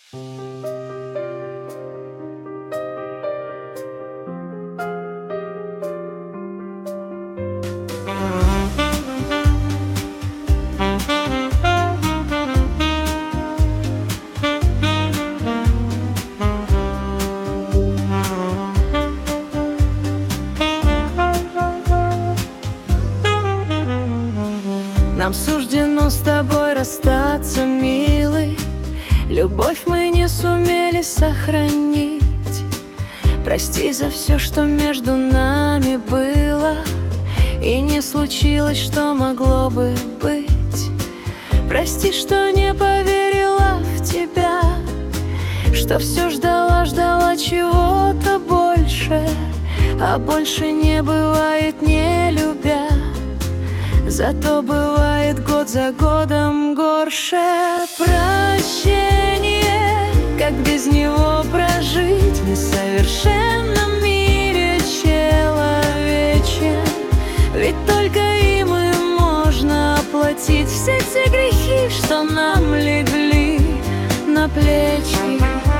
Нам суждено с тобой расстаться, милый. Любовь мы не сумели сохранить. Прости за все, что между нами было, и не случилось, что могло бы быть. Прости, что не поверила в тебя, что все ждала чего-то больше, а больше не бывает, не любя. Зато бывает год за годом горше. Прощение, как без него прожить в несовершенном мире человечен. Ведь только им и можно оплатить все те грехи, что нам легли на плечи.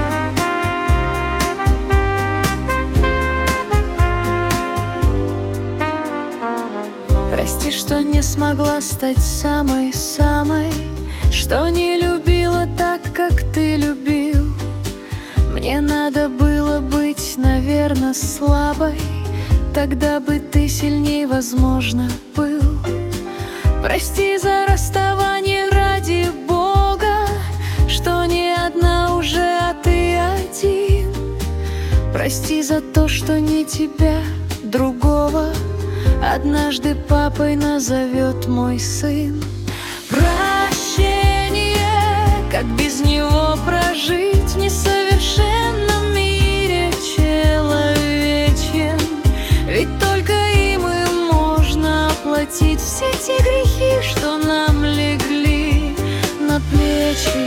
Прости, что не смогла стать самой-самой, что не любила так, как ты любил. Мне надо было быть, наверное, слабой, тогда бы ты сильней, возможно, был. Прости за расставание, ради Бога, что не одна уже, а ты один. Прости за то, что не тебя, другого однажды папой назовет мой сын. Прощение, как без него прожить в несовершенном мире человечен. Ведь только им и можно оплатить все те грехи, что нам легли на плечи.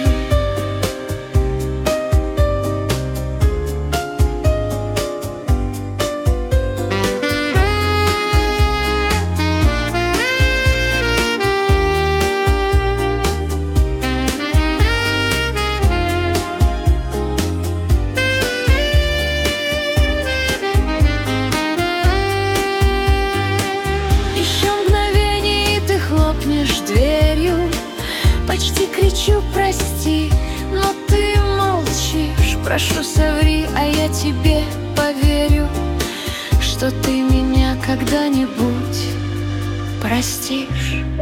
Дверью почти кричу прости, но ты молчишь. Прошу, соври, а я тебе поверю, что ты меня когда-нибудь простишь.